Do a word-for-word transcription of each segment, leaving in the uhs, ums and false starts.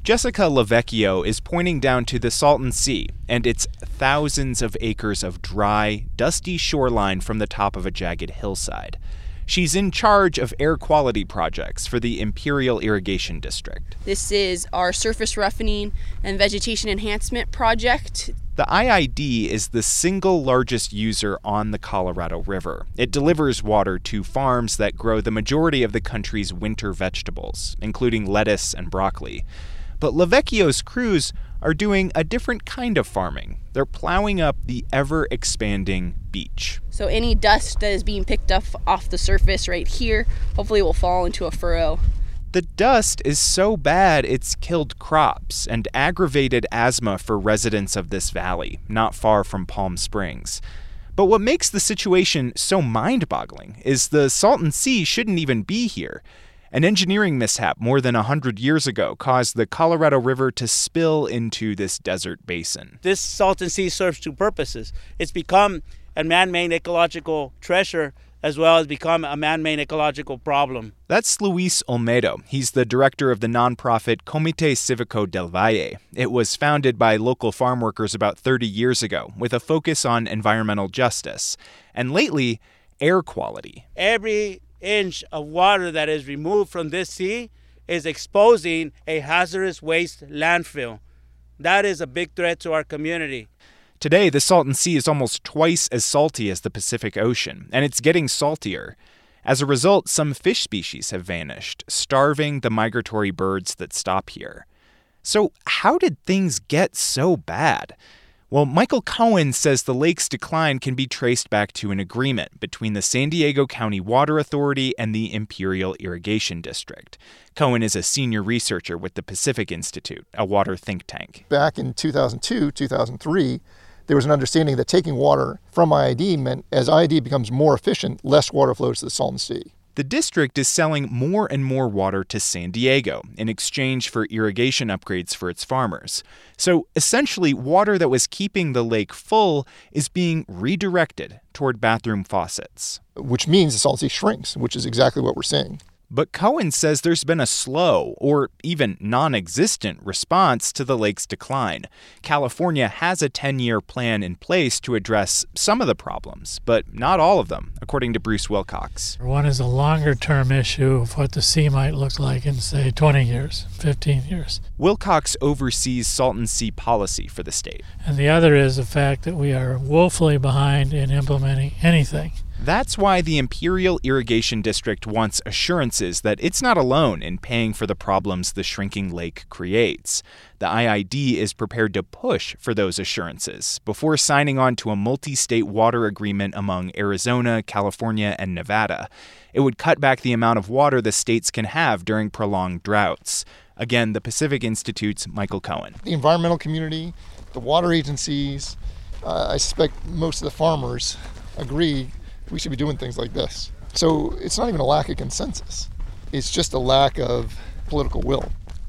Jessica Lovecchio is pointing down to the Salton Sea and its thousands of acres of dry, dusty shoreline from the top of a jagged hillside. She's in charge of air quality projects for the Imperial Irrigation District. This is our surface roughening and vegetation enhancement project. The I I D is the single largest user on the Colorado River. It delivers water to farms that grow the majority of the country's winter vegetables, including lettuce and broccoli. But Lovecchio's crews are doing a different kind of farming. They're plowing up the ever-expanding beach. So any dust that is being picked up off the surface right here, hopefully will fall into a furrow. The dust is so bad it's killed crops and aggravated asthma for residents of this valley, not far from Palm Springs. But what makes the situation so mind-boggling is the Salton Sea shouldn't even be here. An engineering mishap more than one hundred years ago caused the Colorado River to spill into this desert basin. This Salton Sea serves two purposes. It's become a man-made ecological treasure as well as become a man-made ecological problem. That's Luis Olmedo. He's the director of the nonprofit Comité Cívico del Valle. It was founded by local farm workers about thirty years ago with a focus on environmental justice. And lately, air quality. Every inch of water that is removed from this sea is exposing a hazardous waste landfill. That is a big threat to our community. Today, the Salton Sea is almost twice as salty as the Pacific Ocean, and it's getting saltier. As a result, some fish species have vanished, starving the migratory birds that stop here. So how did things get so bad? Well, Michael Cohen says the lake's decline can be traced back to an agreement between the San Diego County Water Authority and the Imperial Irrigation District. Cohen is a senior researcher with the Pacific Institute, a water think tank. Back in two thousand two, two thousand three, there was an understanding that taking water from I I D meant as I I D becomes more efficient, less water flows to the Salton Sea. The district is selling more and more water to San Diego in exchange for irrigation upgrades for its farmers. So essentially, water that was keeping the lake full is being redirected toward bathroom faucets. Which means the Salton Sea shrinks, which is exactly what we're seeing. But Cohen says there's been a slow or even non-existent response to the lake's decline. California has a ten-year plan in place to address some of the problems, but not all of them, according to Bruce Wilcox. One is a longer-term issue of what the sea might look like in, say, twenty years, fifteen years. Wilcox oversees Salton Sea policy for the state. And the other is the fact that we are woefully behind in implementing anything. That's why the Imperial Irrigation District wants assurances that it's not alone in paying for the problems the shrinking lake creates. The I I D is prepared to push for those assurances before signing on to a multi-state water agreement among Arizona, California, and Nevada. It would cut back the amount of water the states can have during prolonged droughts. Again, the Pacific Institute's Michael Cohen. The environmental community, the water agencies, uh, I suspect most of the farmers agree we should be doing things like this. So it's not even a lack of consensus. It's just a lack of political will.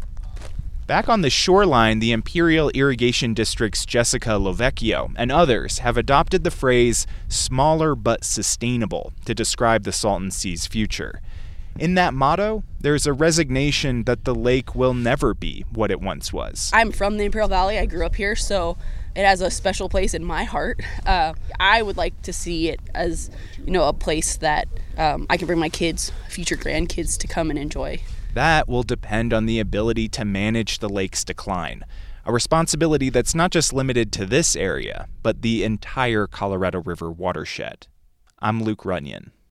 Back on the shoreline, the Imperial Irrigation District's Jessica Lovecchio and others have adopted the phrase smaller but sustainable to describe the Salton Sea's future. In that motto, there's a resignation that the lake will never be what it once was. I'm from the Imperial Valley. I grew up here, so it has a special place in my heart. Uh, I would like to see it as, you know, a place that um, I can bring my kids, future grandkids, to come and enjoy. That will depend on the ability to manage the lake's decline, a responsibility that's not just limited to this area, but the entire Colorado River watershed. I'm Luke Runyon.